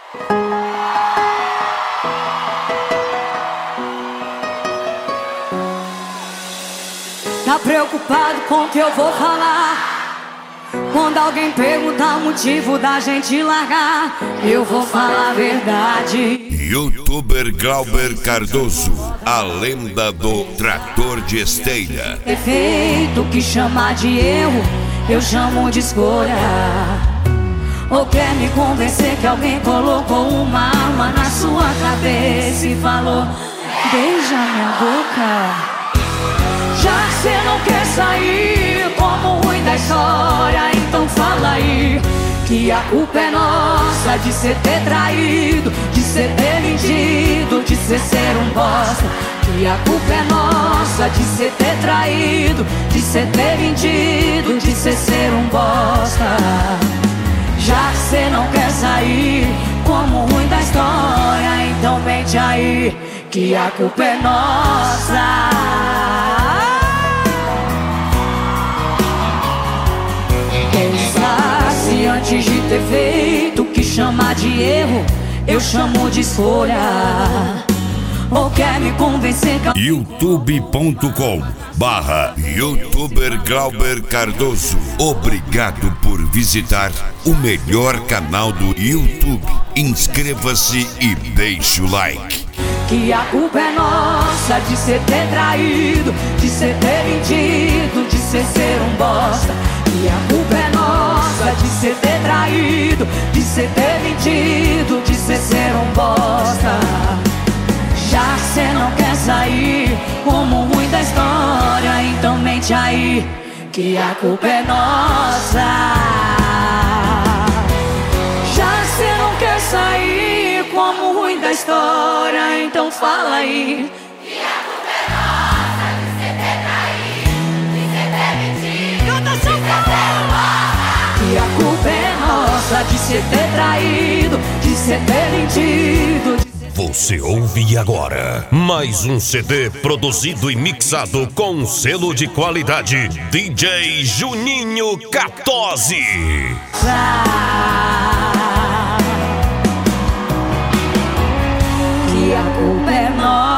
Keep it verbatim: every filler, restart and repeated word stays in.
Tá preocupado com o que eu vou falar? Quando alguém perguntar o motivo da gente largar, eu vou falar a verdade. Youtuber Glauber Cardoso, a lenda do trator de esteira. Defeito que chamar de erro, eu chamo de escolha. Ou quer me convencer que alguém colocou uma arma na sua cabeça e falou: beija minha boca. Já que cê não quer sair como ruim da história, então fala aí que a culpa é nossa de cê ter traído, de cê ter mentido, de cê ser um bosta. Que a culpa é nossa de cê ter traído, de cê ter mentido, de cê ser um bosta. Já que cê não quer sair como ruim da história, então mente aí que a culpa é nossa. Pensasse antes de ter feito, que chamar de erro eu chamo de escolha. Ou quer me convencer que... youtube ponto com barra Youtuber Glauber Cardoso. Obrigado por visitar o melhor canal do YouTube. Inscreva-se e deixe o like. Que a culpa é nossa de cê ter traído, de cê ter mentido, de cê ser um bosta. Que a culpa é nossa de cê ter traído, de cê ter mentido, de cê ser um bosta. Já que cê não quer sair como ruim da história, então mente aí que a culpa é nossa. Já que cê não quer sair como ruim da história, então fala aí que a culpa é nossa de cê ter traído, de cê ter mentido, Canta de cê ser um bosta. que a culpa é nossa de cê ter traído, de cê ter mentido, de... Você ouve agora mais um C D produzido e mixado com selo de qualidade D J Juninho quatorze. Que a culpa é nossa.